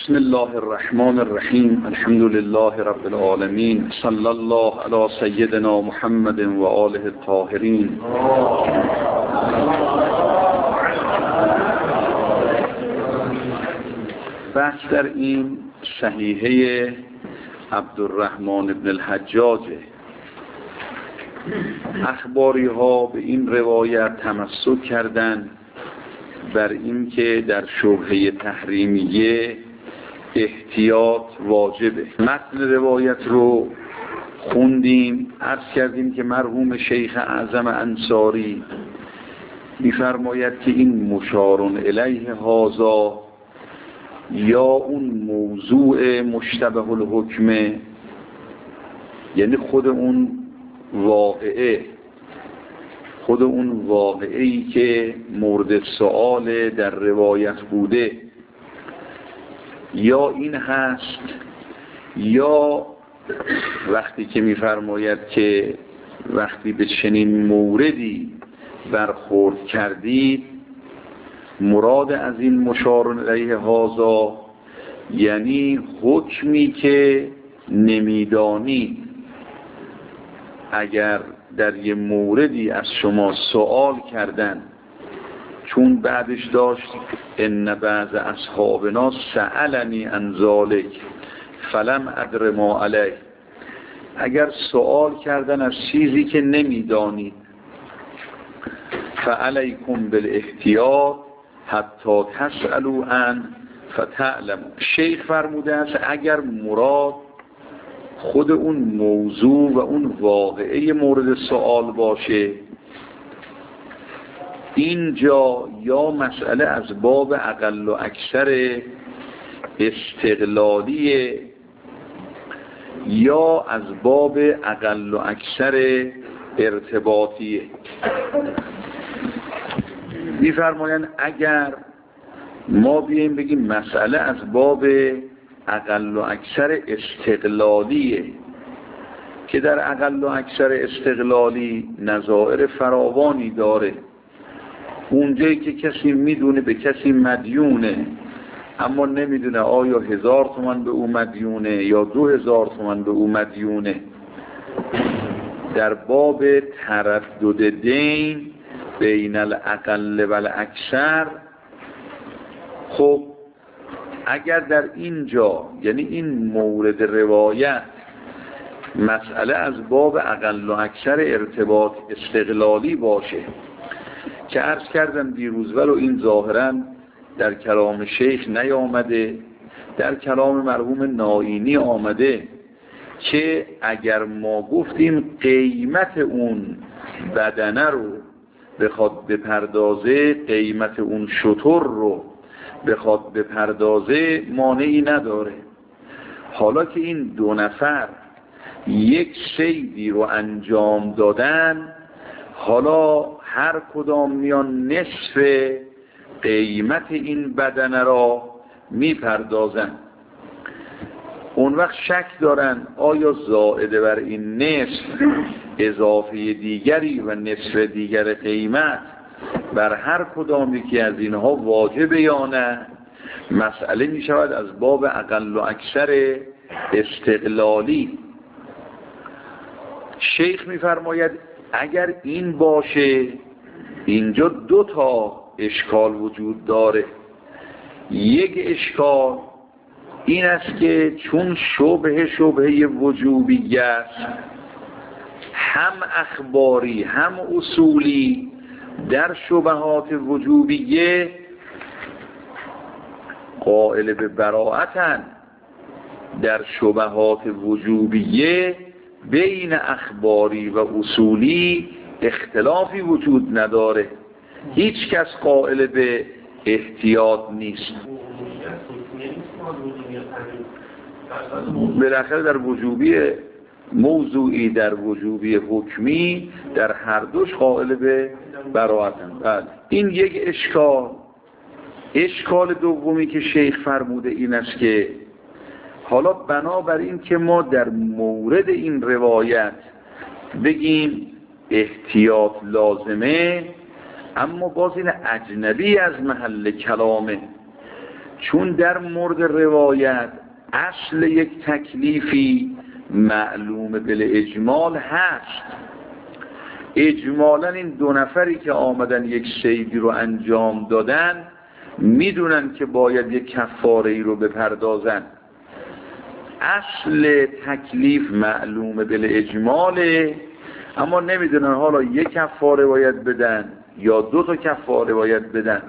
بسم الله الرحمن الرحیم. الحمد لله رب العالمین. صلی الله علی سیدنا محمد و آله الطاهرین. بحث در این صحیحه عبدالرحمن بن الحجاج. اخباری ها به این روایت تمسک کردند بر این که در شبهه تحریمیه احتیاط واجبه. متن روایت رو خوندیم، عرض کردیم که مرحوم شیخ اعظم انصاری می‌فرماید که این مشارون الیه هذا یا اون موضوع مشتبه الحکمه، یعنی خود اون واقعه‌ای که مورد سؤال در روایت بوده، یا این هست یا وقتی که می‌فرماید که وقتی به چنین موردی برخورد کردید، مراد از این مشار الیه هذا یعنی حکمی که نمیدانی. اگر در یه موردی از شما سوال کردن، چون بعدش داشت ان بعض اصحابنا سألنی عن ذلک فلم ادر ما علیه، اگر سوال کردن از چیزی که نمیدانید، فعلیکم بالاحتیاط حتی تسألوا عن فتعلموا. شیخ فرموده است اگر مراد خود اون موضوع و اون واقعه مورد سوال باشه، اینجا یا مسئله از باب اقل و اکثر استقلالیه یا از باب اقل و اکثر ارتباطیه. می‌فرمایند اگر ما بیاییم بگیم مسئله از باب اقل و اکثر استقلالیه، که در اقل و اکثر استقلالی نظائر فراوانی داره. اونجایی که کسی میدونه به کسی مدیونه، اما نمیدونه آیا 1000 تومان به او مدیونه یا 2000 تومان به او مدیونه، در باب تردد دین بین الاقل و الاکثر. خب اگر در اینجا، یعنی این مورد روایت، مسئله از باب اقل و اکثر ارتباط استقلالی باشه، که عرض کردم دیروز ولو این ظاهراً در کلام شیخ نیامده، در کلام مرحوم نائینی آمده، که اگر ما گفتیم قیمت اون بدنه رو بخواد بپردازه، قیمت اون شتر رو بخواد بپردازه، مانعی نداره. حالا که این دو نفر یک صیدی رو انجام دادن، حالا هر کدام میان نصف قیمت این بدنه را میپردازن. اون وقت شک دارن آیا زائده بر این نصف اضافه دیگری و نصف دیگر قیمت بر هر کدام یکی از اینها واجبه یا نه. مسئله می شود از باب اقل و اکثر استقلالی. شیخ می فرماید اگر این باشه، اینجا 2 اشکال وجود داره. یک اشکال این است که چون شبهه وجوبیه است، هم اخباری هم اصولی، در شبهات وجوبیه قائل به براءتن، در شبهات وجوبیه بین اخباری و اصولی اختلافی وجود نداره، هیچ کس قائل به احتیاط نیست. بالاخره در وجوبی موضوعی، در وجوبی حکمی، در هر دوش قائل به براءتن. بله، این یک اشکال. اشکال دومی که شیخ فرموده این است که حالا بنابر این که ما در مورد این روایت بگیم احتیاط لازمه، اما باز این اجنبی از محل کلامه، چون در مورد روایت اصل یک تکلیفی معلوم بالاجمال هست. اجمالا این دو نفری که آمدن یک صیدی رو انجام دادن میدونن که باید یک کفاره ای رو بپردازن. اصل تکلیف معلوم بالاجماله، اما نمیدونن حالا یک کفاره باید بدن یا 2 تا کفاره باید بدن.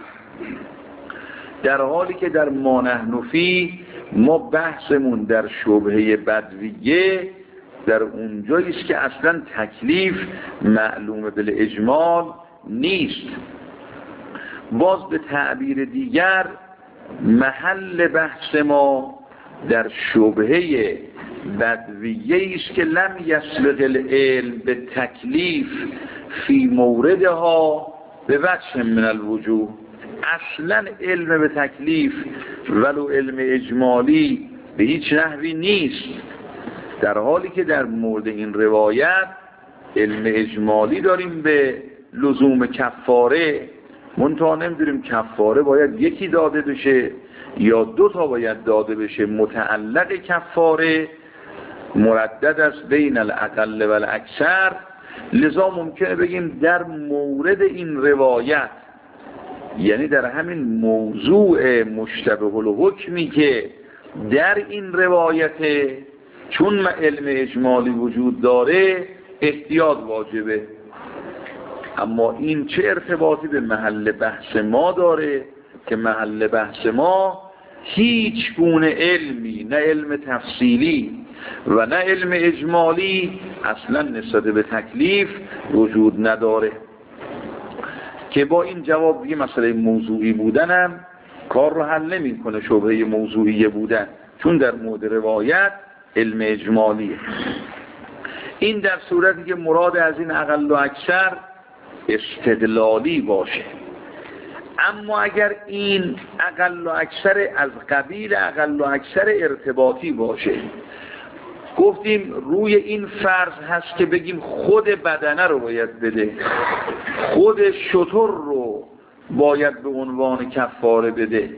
در حالی که در ما نحن فیه ما بحثمون در شبهه بدویه در اونجایی است که اصلا تکلیف معلوم بالاجمال نیست. باز به تعبیر دیگر محل بحث ما در شبهه بدویه است که لم یسبق العلم به تکلیف فی موردها به وجه من الوجوه. اصلا علم به تکلیف ولو علم اجمالی به هیچ نحوی نیست، در حالی که در مورد این روایت علم اجمالی داریم به لزوم کفاره. منتها نمیدونیم کفاره باید یکی داده بشه یا 2 تا باید داده بشه. متعلق کفاره مردد است بین الاقل و الاکثر. لذا ممکنه بگیم در مورد این روایت، یعنی در همین موضوع مشتبه الحکمی که در این روایت، چون علم اجمالی وجود داره احتیاط واجبه. اما این چه ارتباطی به محل بحث ما داره که محل بحث ما هیچ گونه علمی، نه علم تفصیلی و نه علم اجمالی اصلا نسبت به تکلیف وجود نداره. که با این جواب دیگه مسئله موضوعی بودنم کار رو حل نمی کنه، شبهه موضوعی بودن، چون در مورد روایت علم اجمالیه. این در صورتی که مراد از این اقل و اکثر استدلالی باشه. اما اگر این اقل و اکثر از قبیل اقل و اکثر ارتباطی باشه، گفتیم روی این فرض هست که بگیم خود بدنه رو باید بده، خود شتر رو باید به عنوان کفاره بده.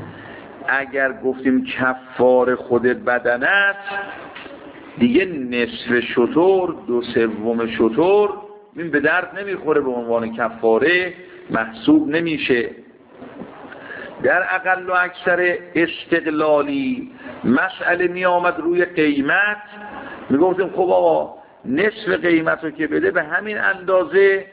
اگر گفتیم کفاره خود بدنه است، دیگه نصف شتر، 2/3 شتر این به درد نمیخوره، به عنوان کفاره محسوب نمیشه. در اقل و اکثر استقلالی مسئله می آمد روی قیمت، می گفتیم خب آقا نصف قیمت رو که بده به همین اندازه.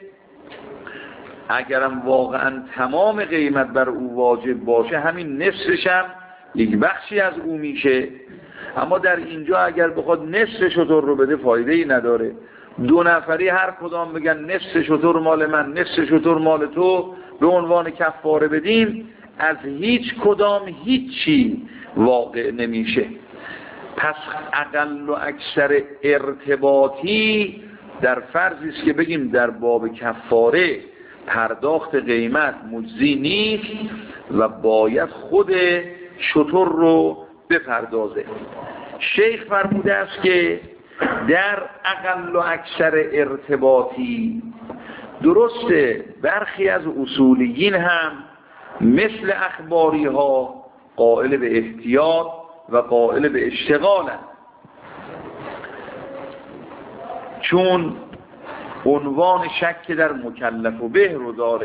اگرم واقعا تمام قیمت بر او واجب باشه همین نصفش هم یک بخشی از او میشه. اما در اینجا اگر بخواد نصف شتر رو بده فایده ای نداره. 2 نفری هر کدام بگن نصف شتر مال من، نصف شتر مال تو، به عنوان کفاره بدیم، از هیچ کدام هیچی واقع نمیشه. پس اقل و اکثر ارتباطی در فرضی است که بگیم در باب کفاره پرداخت قیمت مجزی نیست و باید خود شتر رو بپردازه. شیخ فرموده است که در اقل و اکثر ارتباطی درسته برخی از اصولیین هم مثل اخباری ها قائل به احتیاط و قائل به اشتغالن، چون عنوان شک در مکلف و به رو داره.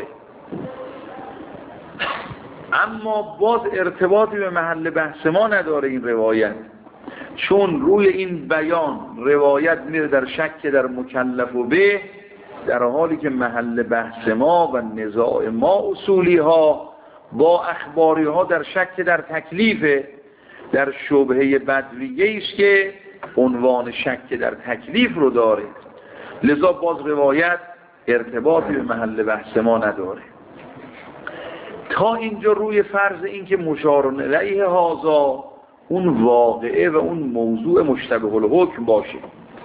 اما باز ارتباطی به محل بحث ما نداره این روایت، چون روی این بیان روایت میره در شک در مکلف و به، در حالی که محل بحث ما و نزاع ما اصولی ها با اخباری ها در شک در تکلیف، در شبهه بدویه است که عنوان شک در تکلیف رو داره. لذا باز روایت ارتباطی به محل بحث ما نداره. تا اینجا روی فرض این که مشار الیه هذا اون واقعه و اون موضوع مشتبه الحکم باشه.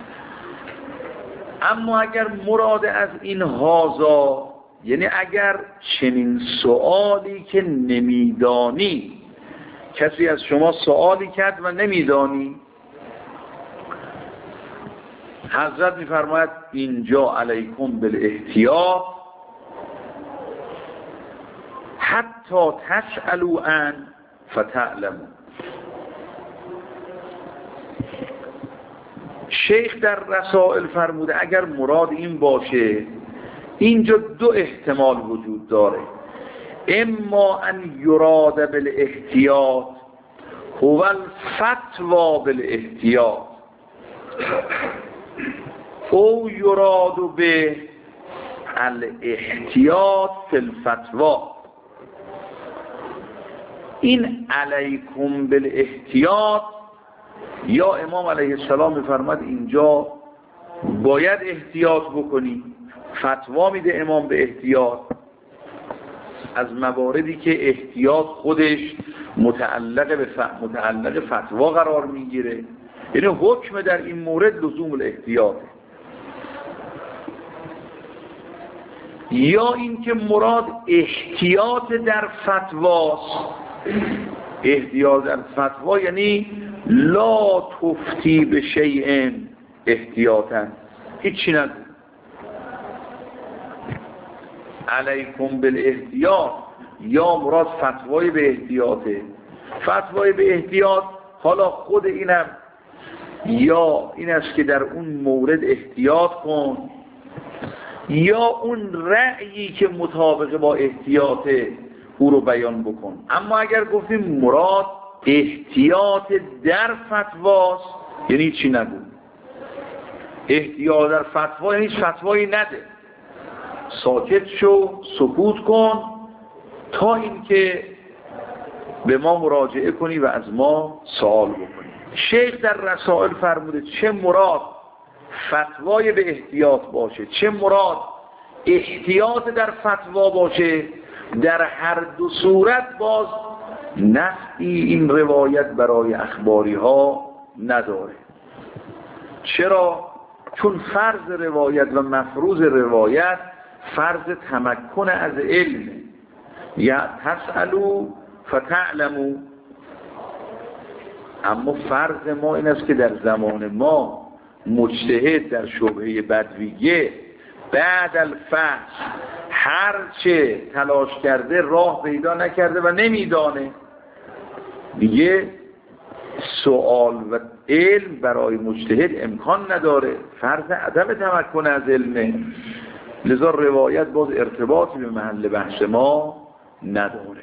اما اگر مراد از این هذا، یعنی اگر چنین سوالی که نمیدانی، کسی از شما سوالی کرد و نمیدانی، حضرت میفرماید اینجا علیکم بالاحتیاط حتی تسألوا عن فتعلموا. شیخ در رسائل فرموده اگر مراد این باشه، اینجا دو احتمال وجود داره. اما ان یراد بالاحتیاط هو الفتوا بالاحتیاط او یراد به الاحتیاط فی الفتوا. این علیکم بالاحتیاط، یا امام علیه السلام میفرماد اینجا باید احتیاط بکنی، فتوا میده امام به احتیاط از مواردی که احتیاط خودش متعلق فتوا قرار میگیره، یعنی حکم در این مورد لزوم الاحتیاط. یا اینکه مراد احتیاط در فتواست. احتیاط در فتوا یعنی لا تفتی به شیء احتیاطا، هیچی نگو. علیکم بالاحتیاط، یا مراد فتوای به احتیاطه. فتوای به احتیاط حالا خود اینم یا این است که در اون مورد احتیاط کن، یا اون رأیی که مطابق با احتیاطه او رو بیان بکن. اما اگر گفتیم مراد احتیاط در فتواست، یعنی چی نگو. احتیاط در فتوا یعنی فتوایی نده، ساکت شو، سکوت کن تا اینکه به ما مراجعه کنی و از ما سوال بکنی. شیخ در رسائل فرموده چه مراد فتوای به احتیاط باشه، چه مراد احتیاط در فتوا باشه، در هر دو صورت باز نفعی این روایت برای اخباری ها نداره. چرا؟ چون فرض روایت و مفروض روایت فرض تمکن از علم، یا تسألوا فتعلموا. اما فرض ما این است که در زمان ما مجتهد در شبهه بدویه بعد الفحص هرچه تلاش کرده راه پیدا نکرده و نمیدانه، دیگه سوال و علم برای مجتهد امکان نداره، فرض عدم تمکن از علمه. لذا روایت باز ارتباطی به محل بحث ما نداره.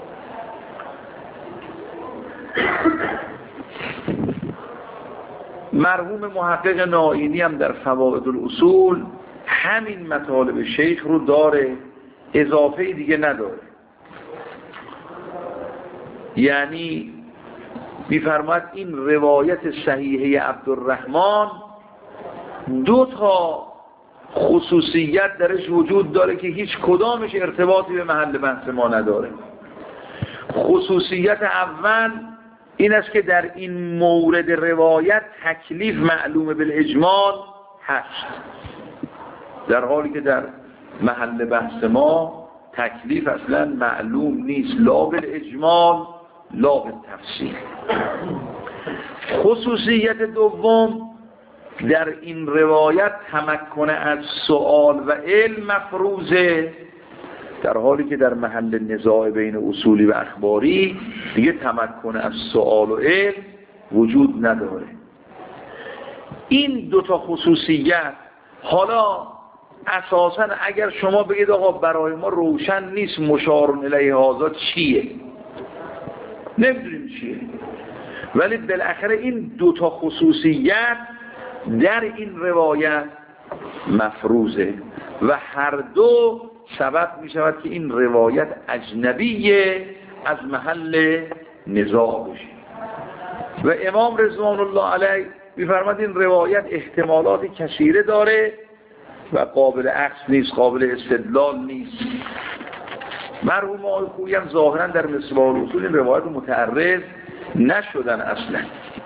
مرحوم محقق نائینی هم در فوائد الاصول همین مطالب شیخ رو داره، اضافه دیگه نداره. یعنی می‌فرماید این روایت صحیحه عبدالرحمن دو تا خصوصیت درش وجود داره که هیچ کدامش ارتباطی به محل بحث ما نداره. خصوصیت اول این است که در این مورد روایت تکلیف معلوم بالاجمال هست، در حالی که در محل بحث ما تکلیف اصلا معلوم نیست، لا بالاجمال لا بالتفصیل. خصوصیت دوم، در این روایت تمکن از سؤال و علم مفروضه، در حالی که در محل نزاع بین اصولی و اخباری دیگه تمکن از سؤال و علم وجود نداره. این دوتا خصوصیت، حالا اساساً اگر شما بگید آقا برای ما روشن نیست مشار الیه هذا چیه، نمیدونیم چیه، ولی بالاخره این دوتا خصوصیت در این روایت مفروضه و هر دو سبب می شود که این روایت اجنبیه از محل نزاع بشه. و امام رضوان الله علیه می‌فرماد این روایت احتمالات کثیره داره و قابل عکس نیست، قابل استدلال نیست. مرحوم آقای خویی هم ظاهرا در مصباح الاصول این روایت متعرض نشدن اصلا.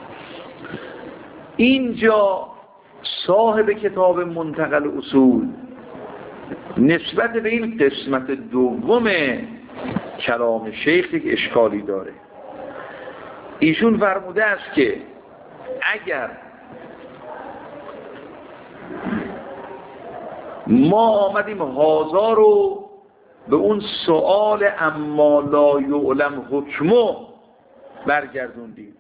اینجا صاحب کتاب منتقل اصول نسبت به این قسمت دوم کلام شیخ یک اشکالی داره. ایشون فرموده است که اگر ما آمدیم هازا رو به اون سؤال اما لا یعلم حکمه برگردوندیم.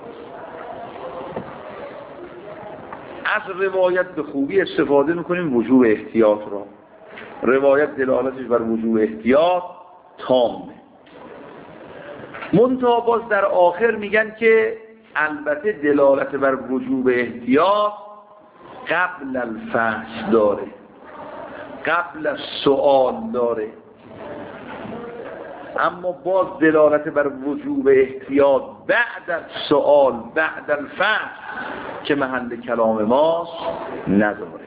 از روایت به خوبی استفاده میکنیم وجوب احتیاط را. روایت دلالتش بر وجوب احتیاط تامه. منتها باز در آخر میگن که البته دلالت بر وجوب احتیاط قبل الفحص داره، قبل السؤال داره، اما باز دلالت بر وجوب احتیاط بعد السؤال بعد الفحص که محل کلام ماست نداره.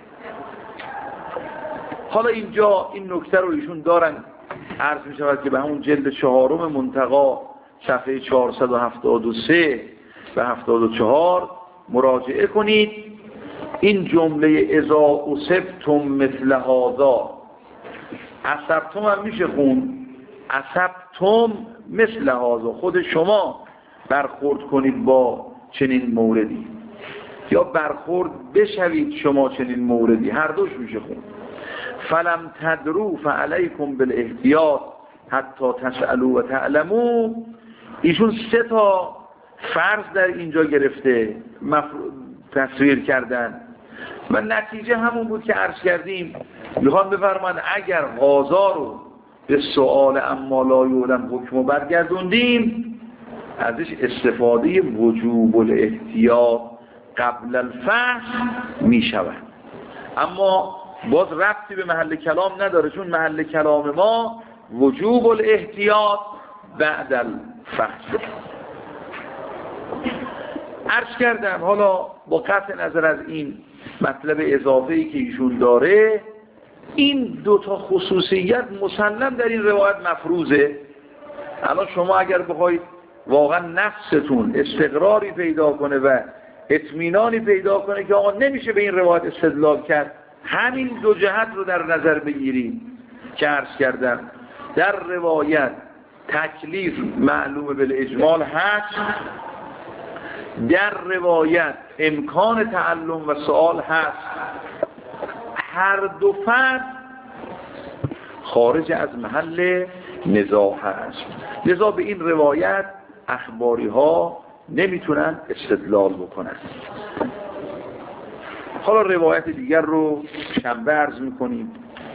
حالا اینجا این نکته رو ایشون دارن، عرض می شود که به همون جلد 4 منتقا صفحه 473 و 74 مراجعه کنید. این جمله اذا اصبتم مثل هذا، اصبتم هم میشه خون، اصبتم مثل هذا، خود شما برخورد کنید با چنین موردی، یا برخورد بشوید شما چنین موردی، هر دوش میشه خون. فلم تدروا فعلیکم بالاحتیاط حتی تسألوا و تعلموا. ایشون 3 تا فرض در اینجا گرفته تصویر کردن و نتیجه همون بود که عرض کردیم. میخوان بفرمان اگر قاضا رو به سؤال اما لا یعلم حکمو برگردوندیم، ازش استفاده وجوب الاحتیاط قبل الفحص میشود، اما باز ربطی به محل کلام نداره، چون محل کلام ما وجوب الاحتیاط بعد الفحص. عرض کردم حالا با قطع نظر از این مطلب اضافه‌ای که ایشون داره، این 2 تا خصوصیت مسلم در این روایت مفروضه. الان شما اگر بخواید واقعا نفستون استقراری پیدا کنه و اطمینانی پیدا کنه که آقا نمیشه به این روایت استدلال کرد، همین 2 جهت رو در نظر بگیریم که عرض کردم. در روایت تکلیف معلوم بالاجمال هست، در روایت امکان تعلم و سوال هست، هر 2 فرد خارج از محل نزاع هست، لذا به این روایت اخباری ها نمیتونن استدلال بکنن. حالا روایت دیگر رو شنبه عرض میکنیم.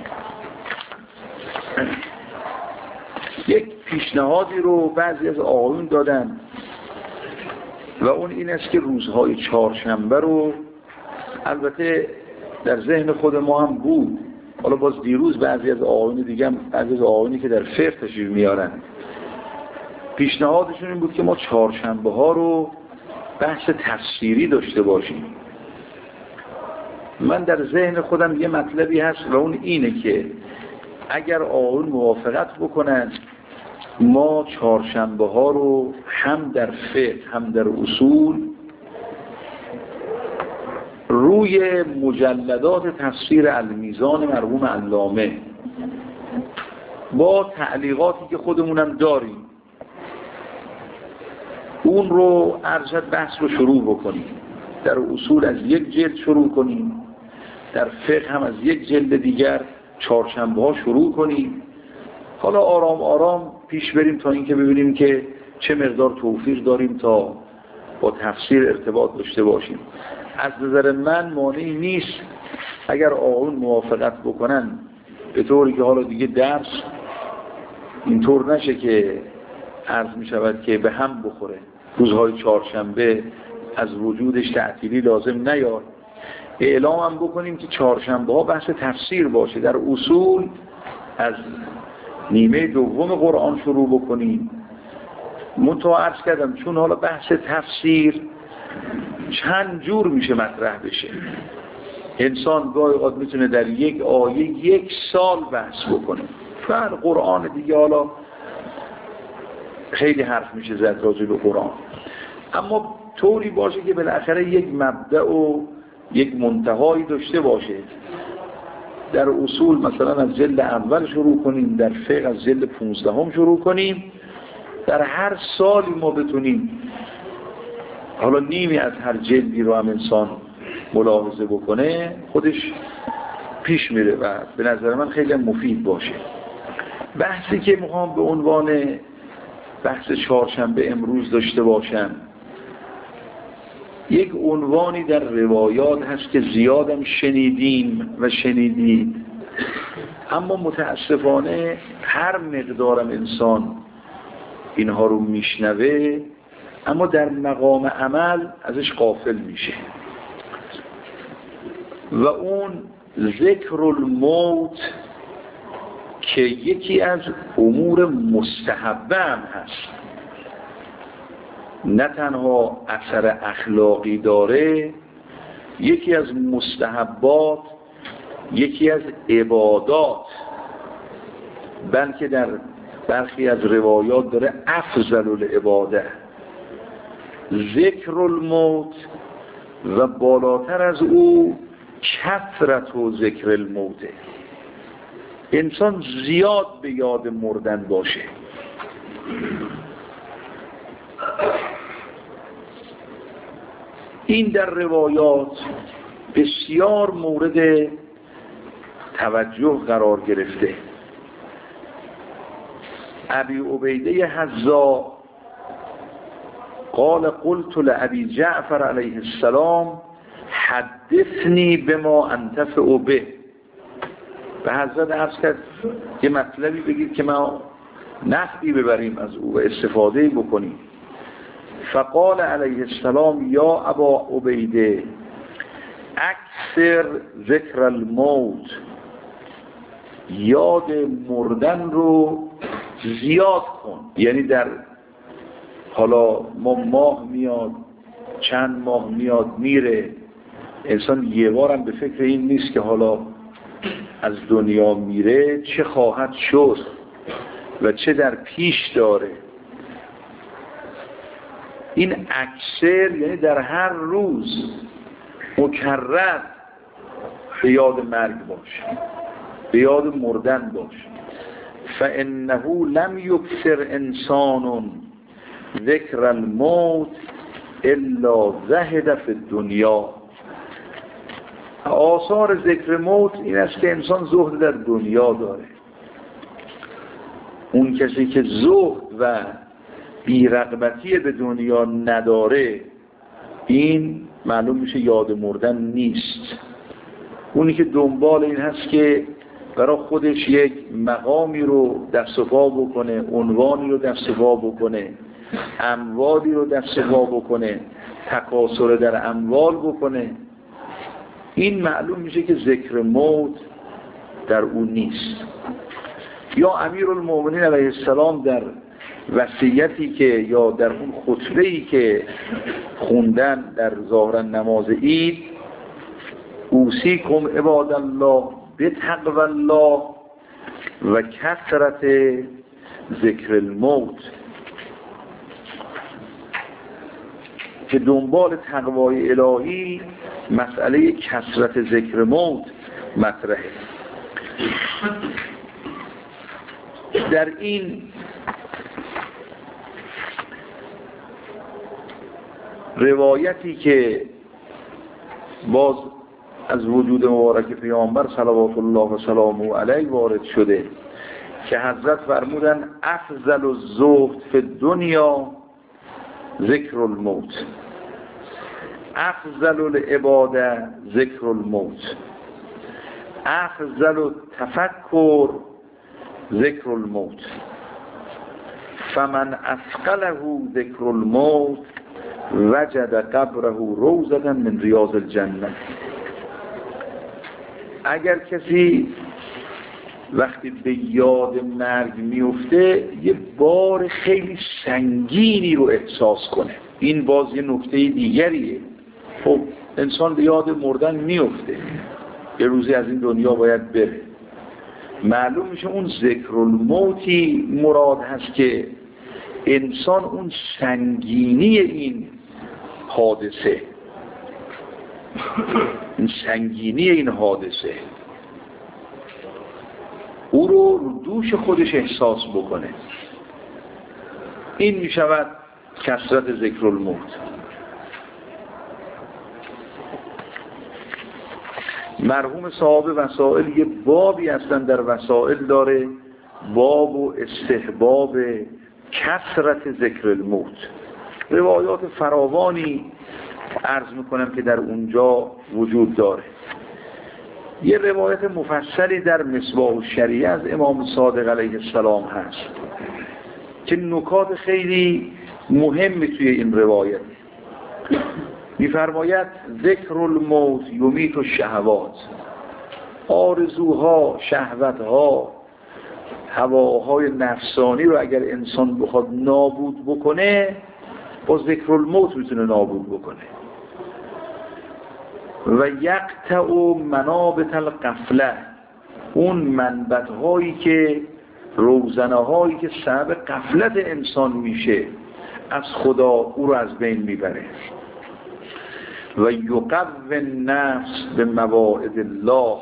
یک پیشنهادی رو بعضی از آقایون دادن و اون این است که روزهای 4شنبه رو، البته در ذهن خود ما هم بود، حالا باز دیروز بعضی از آقایون دیگه هم، بعضی از آقایونی که در فقه تشریف میارن، پیشنهادشون این بود که ما 4شنبه ها رو بحث تفسیری داشته باشیم. من در ذهن خودم یه مطلبی هست و اون اینه که اگر آقایون موافقت بکنن ما 4شنبه ها رو هم در فقه هم در اصول روی مجلدات تفسیر المیزان مرحوم علامه با تعلیقاتی که خودمونم داریم اون رو ارشد بحث رو شروع بکنیم. در اصول از 1 جلد شروع کنیم، در فقه هم از 1 جلد دیگر 4شنبه ها شروع کنیم. حالا آرام آرام پیش بریم تا اینکه ببینیم که چه مقدار توفیق داریم تا با تفسیر ارتباط داشته باشیم. از نظر من مانعی نیست اگر آقایون موافقت بکنن، به طوری که حالا دیگه درس اینطور نشه که عرض می شود که به هم بخوره، روزهای 4شنبه از وجودش تعطیلی لازم نیاد، اعلام هم بکنیم که 4شنبه ها بحث تفسیر باشه. در اصول از نیمه دوم قرآن شروع بکنیم. منتها عرض کردم چون حالا بحث تفسیر چند جور میشه مطرح بشه، انسان گاهی اوقات میتونه در 1 آیه 1 سال بحث بکنه. فعلا قرآن دیگه حالا خیلی حرف میشه زد راجع به قرآن، اما طوری باشه که بالاخره یک مبدأ و یک منتهایی داشته باشه. در اصول مثلا از جلد اول شروع کنیم، در فقه از جلد 15 شروع کنیم، در هر سالی ما بتونیم حالا نیمی از هر جلدی رو هم انسان ملاحظه بکنه، خودش پیش میره و به نظر من خیلی مفید باشه. بحثی که میخوام به عنوان بحث چهارشنبه امروز داشته باشم. یک عنوانی در روایات هست که زیادم شنیدیم و شنیدید، اما متاسفانه هر مقدارم انسان اینها رو میشنوه اما در مقام عمل ازش غافل میشه، و اون ذکر الموت که یکی از امور مستحبه هم هست، نه تنها اثر اخلاقی داره، یکی از مستحبات، یکی از عبادات، بلکه در برخی از روایات داره افضل العباده، ذکر الموت، و بالاتر از او کثرت و ذکر الموت، انسان زیاد به یاد مردن باشه. این در روایات بسیار مورد توجه قرار گرفته. ابی عبیده حذا قال قلت لأبی جعفر علیه السلام حدثنی بما انتفع به. به حضرت عرض کرد یه مطلبی بگید که ما نفعی ببریم از او و استفاده بکنیم. فقال علیه السلام یا ابا عبیده اکثر ذکر الموت، یاد مردن رو زیاد کن. یعنی در حالا ماه میاد، چند ماه میاد میره، انسان یه بارم به فکر این نیست که حالا از دنیا میره چه خواهد شد و چه در پیش داره. این اکثر یعنی در هر روز مکرر به یاد مرگ باش، به یاد مردن باش. فانه لم یکثر انسان ذکر الموت الا زهد فی الدنیا. آثار ذکر موت این است که انسان زهد در دنیا داره. اون کسی که زهد و بی‌رغبتی به دنیا نداره، این معلوم میشه یاد مردن نیست. اونی که دنبال این هست که برای خودش یک مقامی رو دست و پا بکنه، عنوانی رو دست و پا بکنه، اموالی رو دست و پا بکنه، تکاثر در اموال بکنه، این معلوم میشه که ذکر موت در اون نیست. یا امیرالمومنین علیه السلام در وصیتی که یا در اون خطبه‌ای که خوندن در ظاهر نماز عید، اوصیکم عباد الله بتقوی الله و کثرت ذکر الموت، که دنبال تقوای الهی مسئله کثرت ذکر موت مطرحه. در این روایتی که باز از وجود مبارک پیامبر صلوات الله و سلامه علیه وارد شده که حضرت فرمودن افضل الزهد فی الدنیا ذکر الموت، افضل العباده ذکر الموت، افضل التفکر ذکر الموت، فمن اثقله ذکر الموت وجد قبره روضة من ریاض الجنه. اگر کسی وقتی به یاد مرگ میفته یه بار خیلی سنگینی رو احساس کنه، این باز یه نکته دیگریه. خب انسان به یاد مردن میفته، یه روزی از این دنیا باید بره، معلوم میشه اون ذکر الموتی مراد هست که انسان اون سنگینی این حادثه، این سنگینی این حادثه او رو دوش خودش احساس بکنه. این میشود کثرت ذکر الموت. مرحوم صاحب وسائل یه بابی اصلا در وسائل داره، باب و استحباب کثرت ذکر الموت. روایات فراوانی عرض میکنم که در اونجا وجود داره. یه روایت مفصلی در مصباح الشریعه از امام صادق علیه السلام هست که نکات خیلی مهمی توی این روایت میفرماید ذکر الموت یمیت الشهوات. آرزوها، شهوتها، هواهای نفسانی رو اگر انسان بخواد نابود بکنه، با ذکر الموت میتونه نابود بکنه. و یقطع منابت الغفله، اون منبت هایی که روزنه هایی که سبب غفلت انسان میشه از خدا، او رو از بین میبره. و یقوی النفس به مواعظ الله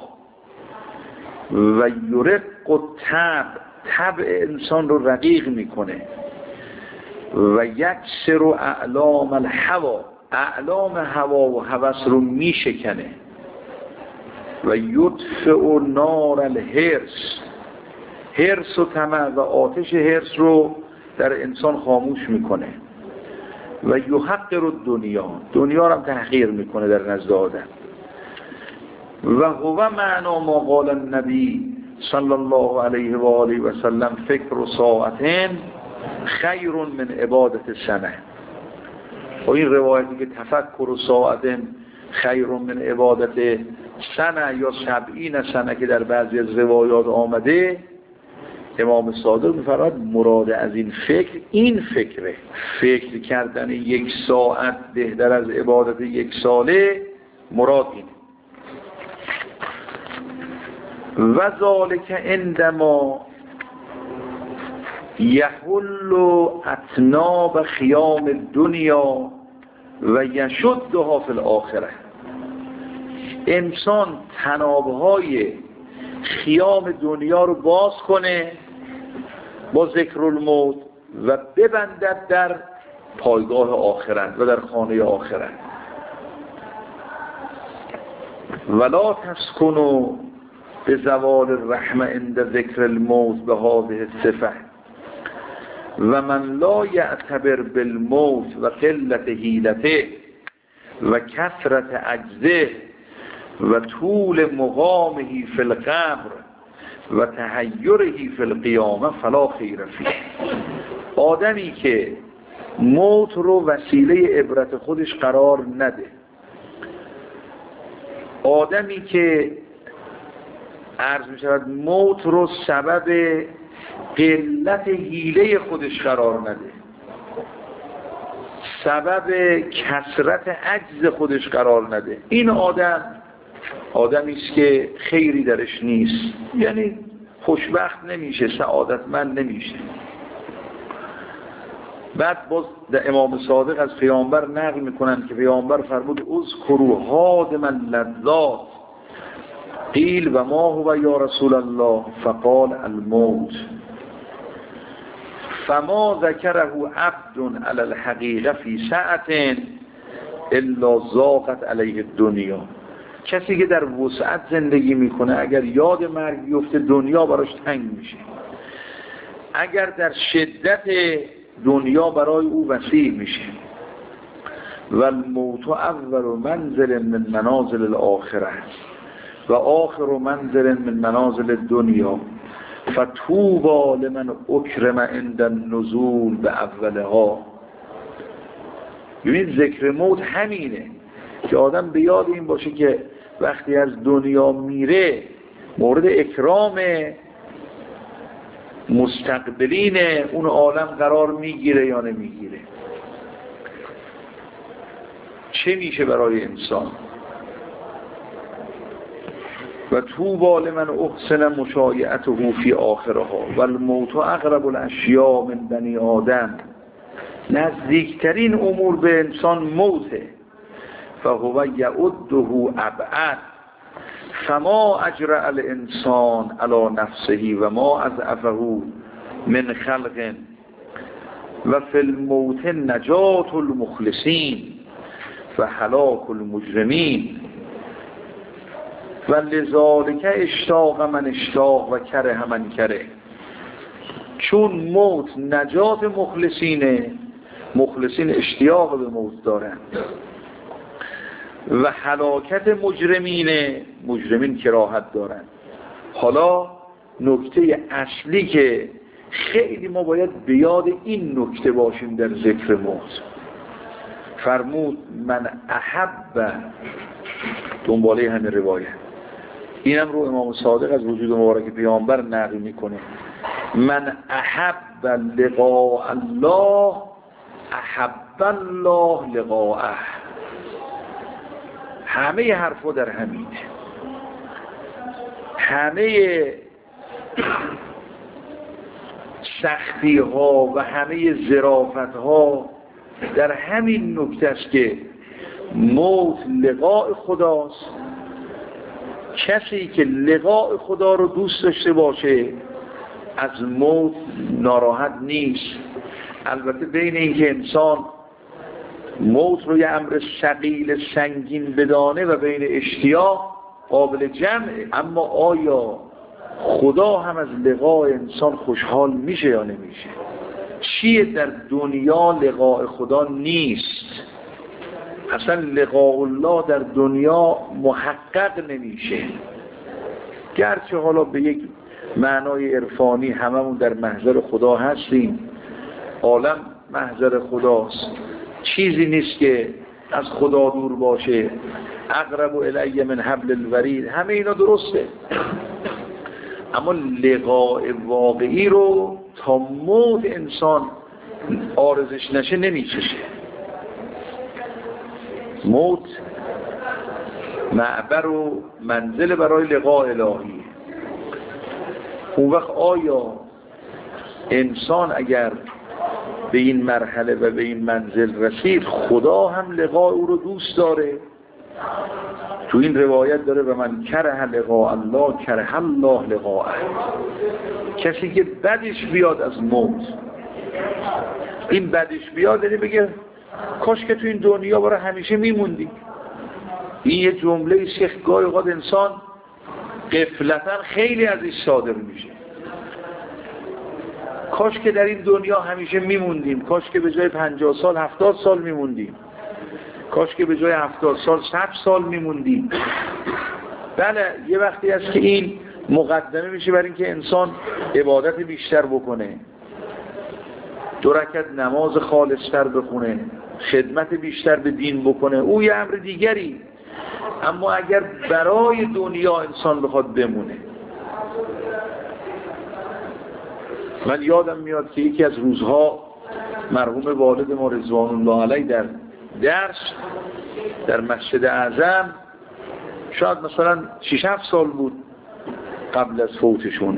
و یرق طبع انسان رو رقیق میکنه. و یکسر اعلام الهوا، اعلام هوا و هوس رو میشکنه. و یطفئ نار الحرص، حرص و طمع و آتش حرص رو در انسان خاموش میکنه. و یحقر الدنیا، دنیا رو هم تحقیر میکنه در نزد آدم. و هو معنا ما قال النبی صلی الله علیه و آله و سلم فکر ساعتین خیر من عبادت سنه. و این روایتی که تفکر ساعتین خیر من عبادت سنه یا 70 سنه که در بعضی از روایات آمده، امام صادق می‌فرماید مراد از این فکر، این فکره، فکر کردن 1 ساعت بهتر از عبادت 1 ساله، مراد این. و ذالک عندما یحل اتناب خیام الدنیا و یشدها فی الاخره. انسان تنابهای خیام دنیا رو باز کنه با ذکر الموت و ببندد در پایگاه آخرت و در خانه آخرت. ولا تسکنوا بزوال الرحمه عند ذکر الموت به هذه الصفه و من لا یعتبر بالموت و قلت حیلته و کثرت عجزه و طول مقامه فی القبر و تحیره فی القیامه فلا خیر فیه. آدمی که موت رو وسیله عبرت خودش قرار نده، آدمی که عرض می شود موت رو سبب قلت حیله خودش قرار نده، سبب کثرت عجز خودش قرار نده، این آدمی است که خیری درش نیست، یعنی خوشبخت نمیشه، سعادتمند نمیشه. بعد باز امام صادق از پیامبر نقل میکنن که پیامبر فرمود اذکروا هادم اللذات قیل و ما هو یا رسول الله فقال الموت فما ذکره عبد علی الحقیقه فی ساعت الا ضاقت علیه الدنیا. کسی که در وسعت زندگی میکنه اگر یاد مرگ بیفته دنیا براش تنگ میشه، اگر در شدت دنیا برای او وسیع میشه. و الموت اول منزل من منازل الاخره و آخر منزل من منازل الدنیا فطوبى لمن اکرم عند النزول به اولها. ببینید ذکر موت همینه که آدم به یاد این باشه که وقتی از دنیا میره مورد اکرام مستقبلین اون عالم قرار میگیره یا نمیگیره، چه میشه برای انسان. و طوبى لمن احسن مشایعته فی آخرها و الموت اقرب الاشیاء من بنی آدم. نزدیکترین امور به انسان موته. فهو یعده ابعد فما اجرأ الانسان علی نفسه و ما اضعفه من خلق و فی الموت نجات المخلصین و هلاک المجرمین و لذالک اشتاق من اشتاق و کره من کره. چون موت نجات مخلصینه، مخلصین اشتیاق به موت دارن، و هلاکت مجرمینه، مجرمین کراهت دارن. حالا نکته اصلی که خیلی ما باید به یاد این نکته باشیم در ذکر موت، فرمود من احب، دنباله همه روایت، اینم رو امام صادق از وجود مبارک پیامبر نقل میکنه، من احب لقاء الله احب الله لقاءه. همه حرفا در همینه، همه سختی ها و همه ظرافت ها در همین نکته است که موت لقاء خداست. کسی که لقاء خدا رو دوست داشته باشه از موت ناراحت نیست. البته بین این که انسان موت رو یه امر ثقیل سنگین بدانه و بین اشتیاق قابل جمعه، اما آیا خدا هم از لقاء انسان خوشحال میشه یا نمیشه؟ چیه در دنیا لقاء خدا نیست؟ اصلا لقاء الله در دنیا محقق نمیشه، گرچه حالا به یک معنای عرفانی هممون در محضر خدا هستیم، عالم محضر خداست، چیزی نیست که از خدا دور باشه، اقرب الی من حبل الورید، همه اینا درسته، اما لقاء واقعی رو تا موت انسان عارضش نشه نمیچشه. موت معبر و منزل برای لقاء الهی. اون وقت آیا انسان اگر به این مرحله و به این منزل رسید خدا هم لقاء او رو دوست داره؟ تو این روایت داره و من کره لقاء الله کره الله لقاءه. کسی که بدش بیاد از موت، این بدش بیاد یعنی بگه کاش که تو این دنیا برای همیشه میموندی. این یه جمله است که گاهی اوقات انسان غفلتاً خیلی ازش صادر میشه. کاش که در این دنیا همیشه میموندیم، کاش که به جای 50 سال 70 سال میموندیم، کاش که به جای 70 سال 100 سال میموندیم. بله یه وقتی هست که این مقدمه میشه برای اینکه انسان عبادت بیشتر بکنه، 2 رکعت نماز خالصتر بخونه، خدمت بیشتر به دین بکنه، او یه امر دیگری. اما اگر برای دنیا انسان بخواد بمونه، من یادم میاد که یکی از روزها مرحوم والد ما رضوان الله علیه در درس در مسجد اعظم، شاید مثلا 6-7 سال بود قبل از فوتشون،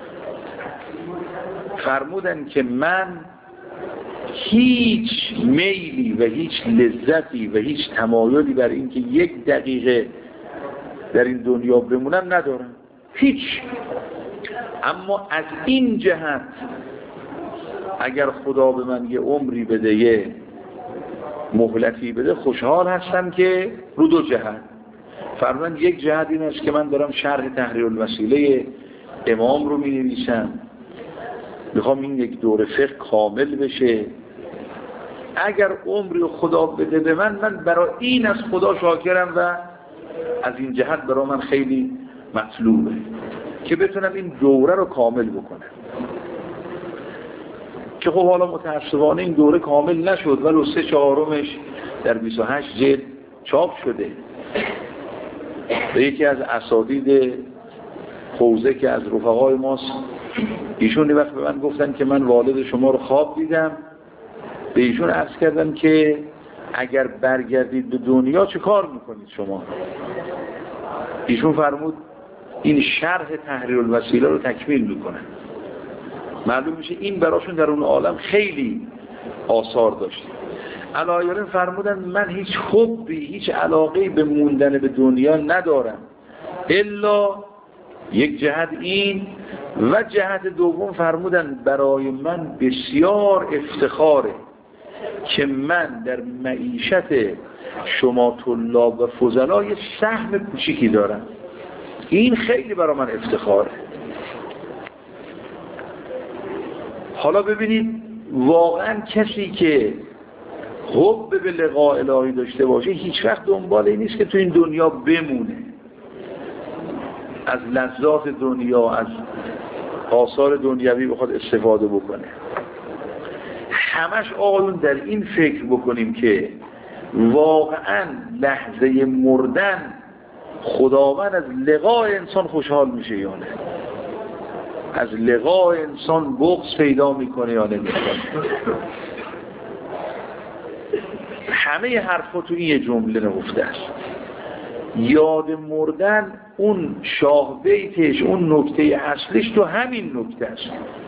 فرمودن که من هیچ میلی و هیچ لذتی و هیچ تمایلی بر اینکه 1 دقیقه در این دنیا بمونم ندارم، هیچ. اما از این جهت اگر خدا به من یه عمری بده، یه مهلتی بده، خوشحال هستم که رو 2 جهت. فرمودن 1 جهت این است که من دارم شرح تحریر الوسیله امام رو می نویسم، میخوام این 1 دوره فقه کامل بشه. اگر عمری خدا بده به من برای این از خدا شاکرم و از این جهت برای من خیلی مطلوبه که بتونم این دوره رو کامل بکنم. که خب حالا متاسفانه این دوره کامل نشد، ولی 3/4 در 28 جلد چاپ شده. به یکی از اساتید حوزه که از رفقای ماست، ایشون یه وقت به من گفتن که من والد شما رو خواب دیدم، به ایشون عرض کردم که اگر برگردید به دنیا چه کار میکنید شما؟ ایشون فرمود این شرح تحریر الوسیله رو تکمیل میکنن. معلوم میشه این براشون در اون عالم خیلی آثار داشته. علایالدین فرمودن من هیچ حبی، هیچ علاقه‌ای به موندن به دنیا ندارم، الا 1 جهت این، و جهت دوم فرمودن برای من بسیار افتخاره که من در معیشت شما طلاب و فضلا یه سهم کوچیکی دارم. این خیلی برای من افتخاره. حالا ببینید واقعا کسی که حب به لقاء الهی داشته باشه هیچ وقت دنبال این نیست که تو این دنیا بمونه، از لذات دنیا، از آثار دنیوی بخواد استفاده بکنه. همش آقایون در این فکر بکنیم که واقعا لحظه مردن خداوند از لقاء انسان خوشحال میشه یا نه، از لقاء انسان بغض پیدا میکنه یا نمیکنه. همه حرفا تو این جمله نهفته است. یاد مردن اون شاه بیتش، اون نکته اصلیش تو همین نکته است.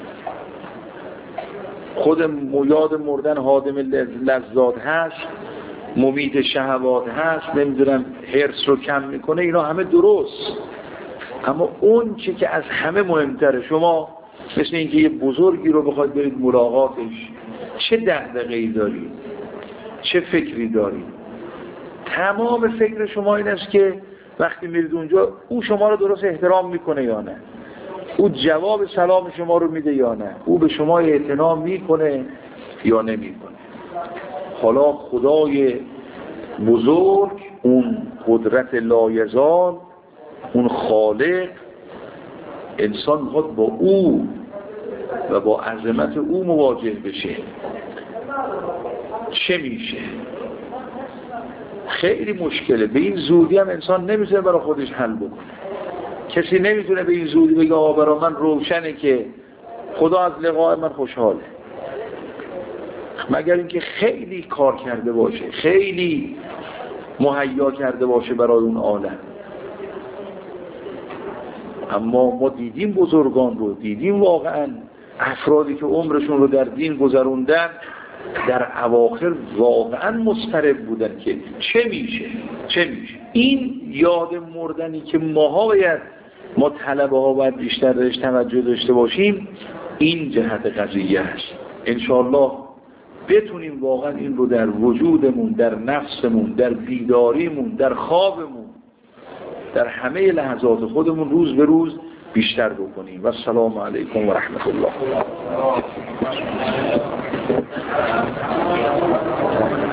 خود یاد مردن هادم لذات هست، ممیت شهوات هست، نمیدونم حرص رو کم میکنه، اینا همه درست. اما اون چی که از همه مهمتره، شما مثل اینکه یه بزرگی رو بخواید برید ملاقاتش، چه دغدغه‌ای دارید، چه فکری دارید؟ تمام فکر شما این است که وقتی میرید اونجا او شما رو درست احترام میکنه یا نه، او جواب سلام شما رو میده یا نه، او به شما اعتنا میکنه یا نمیکنه. حالا خدای بزرگ، اون قدرت لایزال، اون خالق، انسان میخواد با او و با عظمت او مواجه بشه. چه میشه؟ خیلی مشکله. به این زودی هم انسان نمیتونه برای خودش حل بکنه. کسی نمیتونه به این زودی بگه آقا برای من روشنه که خدا از لقاء من خوشحاله، مگر اینکه خیلی کار کرده باشه، خیلی مهیا کرده باشه برای اون عالم. اما ما دیدیم بزرگان رو، دیدیم واقعا افرادی که عمرشون رو در دین گذروندن در اواخر واقعا مضطرب بودن که چه میشه. این یاد مردنی که ما طلبه ها باید بیشتر درش توجه داشته باشیم، این جهت قضیه است. انشاءالله بتونیم واقعا این رو در وجودمون، در نفسمون، در بیداریمون، در خوابمون، در همه لحظات خودمون روز به روز بیشتر بکنیم. و السلام علیکم و رحمت الله.